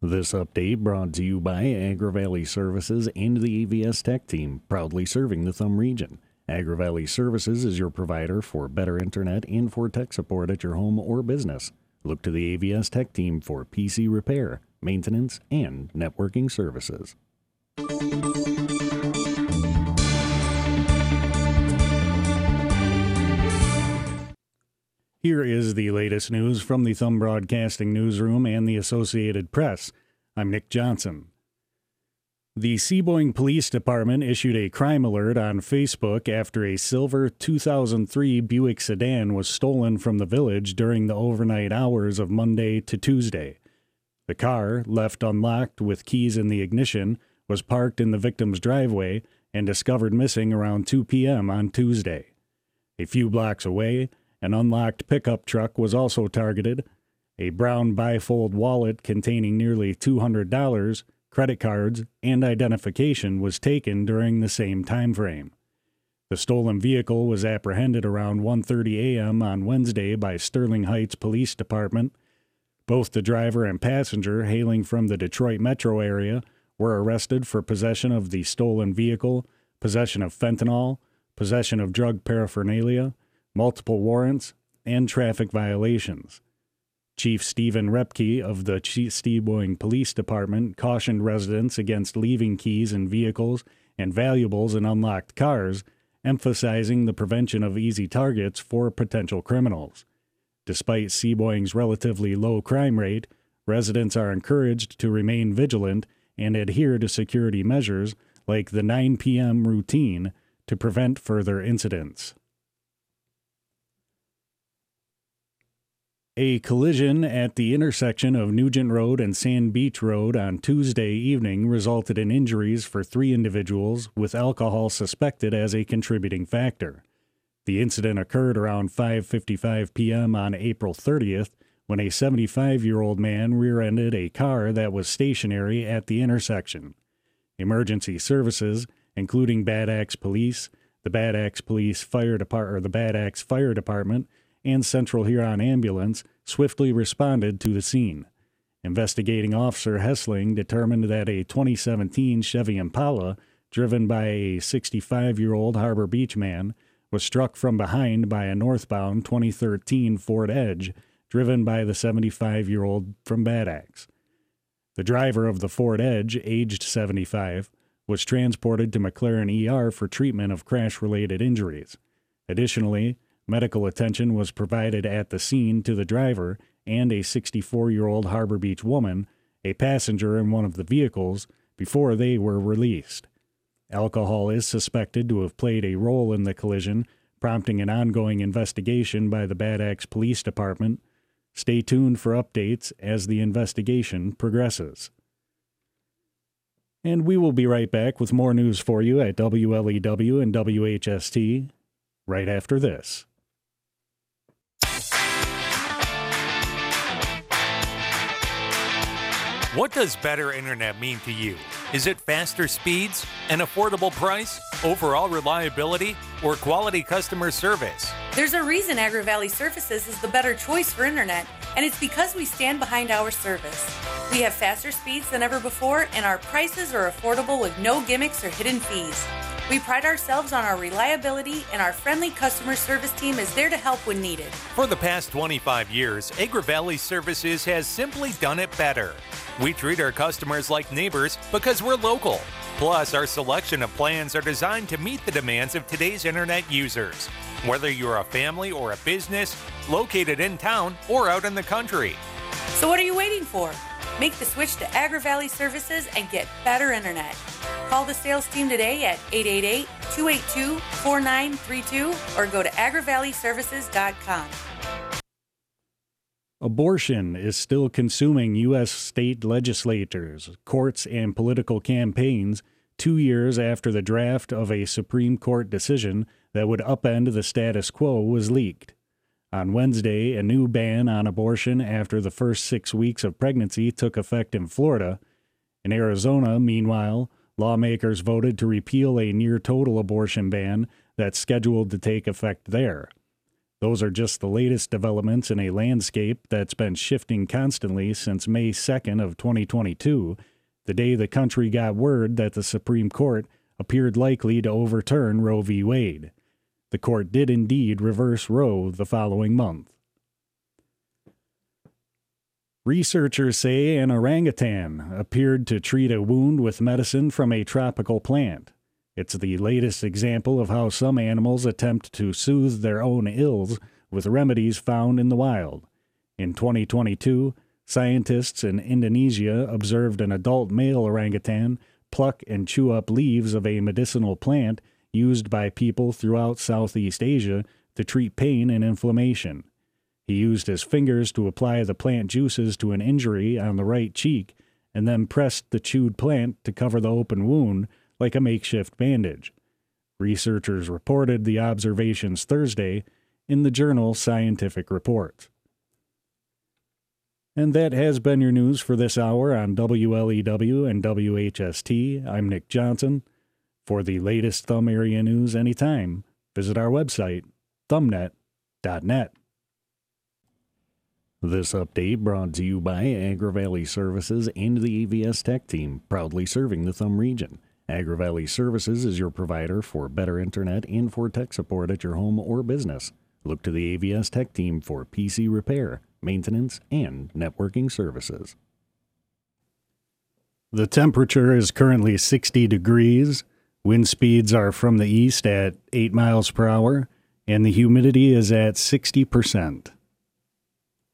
This update brought to you by AgriValley Services and the AVS Tech Team, proudly serving the Thumb region. AgriValley Services is your provider for better internet and for tech support at your home or business. Look to the AVS Tech Team for PC repair, maintenance, and networking services. Here is the latest news from the Thumb Broadcasting Newsroom and the Associated Press. I'm Nick Johnson. The Seaboing Police Department issued a crime alert on Facebook after a silver 2003 Buick sedan was stolen from the village during the overnight hours of Monday to Tuesday. The car, left unlocked with keys in the ignition, was parked in the victim's driveway and discovered missing around 2 p.m. on Tuesday. A few blocks away, an unlocked pickup truck was also targeted. A brown bifold wallet containing nearly $200, credit cards, and identification was taken during the same time frame. The stolen vehicle was apprehended around 1:30 a.m. on Wednesday by Sterling Heights Police Department. Both the driver and passenger, hailing from the Detroit metro area, were arrested for possession of the stolen vehicle, possession of fentanyl, possession of drug paraphernalia, multiple warrants, and traffic violations. Chief Stephen Repke of the Seaboing Police Department cautioned residents against leaving keys in vehicles and valuables in unlocked cars, emphasizing the prevention of easy targets for potential criminals. Despite Seaboing's relatively low crime rate, residents are encouraged to remain vigilant and adhere to security measures like the 9 p.m. routine to prevent further incidents. A collision at the intersection of Nugent Road and Sand Beach Road on Tuesday evening resulted in injuries for 3 individuals, with alcohol suspected as a contributing factor. The incident occurred around 5:55 p.m. on April 30th when a 75-year-old man rear-ended a car that was stationary at the intersection. Emergency services, including Bad Axe Police, the Bad Axe Fire Department, and Central Huron Ambulance swiftly responded to the scene. Investigating Officer Hessling determined that a 2017 Chevy Impala, driven by a 65-year-old Harbor Beach man, was struck from behind by a northbound 2013 Ford Edge, driven by the 75-year-old from Bad Axe. The driver of the Ford Edge, aged 75, was transported to McLaren ER for treatment of crash-related injuries. Additionally, medical attention was provided at the scene to the driver and a 64-year-old Harbor Beach woman, a passenger in one of the vehicles, before they were released. Alcohol is suspected to have played a role in the collision, prompting an ongoing investigation by the Bad Axe Police Department. Stay tuned for updates as the investigation progresses. And we will be right back with more news for you at WLEW and WHST right after this. What does better internet mean to you? Is it faster speeds, an affordable price, overall reliability, or quality customer service? There's a reason AgriValley Services is the better choice for internet, and it's because we stand behind our service. We have faster speeds than ever before, and our prices are affordable with no gimmicks or hidden fees. We pride ourselves on our reliability, and our friendly customer service team is there to help when needed. For the past 25 years, AgriValley Services has simply done it better. We treat our customers like neighbors because we're local. Plus, our selection of plans are designed to meet the demands of today's internet users, whether you're a family or a business, located in town or out in the country. So what are you waiting for? Make the switch to AgriValley Services and get better internet. Call the sales team today at 888-282-4932 or go to agrivalleyservices.com. Abortion is still consuming U.S. state legislators, courts, and political campaigns 2 years after the draft of a Supreme Court decision that would upend the status quo was leaked. On Wednesday, a new ban on abortion after the first 6 weeks of pregnancy took effect in Florida. In Arizona, meanwhile, lawmakers voted to repeal a near-total abortion ban that's scheduled to take effect there. Those are just the latest developments in a landscape that's been shifting constantly since May 2nd of 2022, the day the country got word that the Supreme Court appeared likely to overturn Roe v. Wade. The court did indeed reverse Roe the following month. Researchers say an orangutan appeared to treat a wound with medicine from a tropical plant. It's the latest example of how some animals attempt to soothe their own ills with remedies found in the wild. In 2022, scientists in Indonesia observed an adult male orangutan pluck and chew up leaves of a medicinal plant used by people throughout Southeast Asia to treat pain and inflammation. He used his fingers to apply the plant juices to an injury on the right cheek and then pressed the chewed plant to cover the open wound like a makeshift bandage. Researchers reported the observations Thursday in the journal Scientific Reports. And that has been your news for this hour on WLEW and WHST. I'm Nick Johnson. For the latest Thumb area news anytime, visit our website, thumbnet.net. This update brought to you by AgriValley Services and the AVS Tech Team, proudly serving the Thumb region. AgriValley Services is your provider for better internet and for tech support at your home or business. Look to the AVS Tech Team for PC repair, maintenance, and networking services. The temperature is currently 60 degrees. Wind speeds are from the east at 8 miles per hour, and the humidity is at 60%.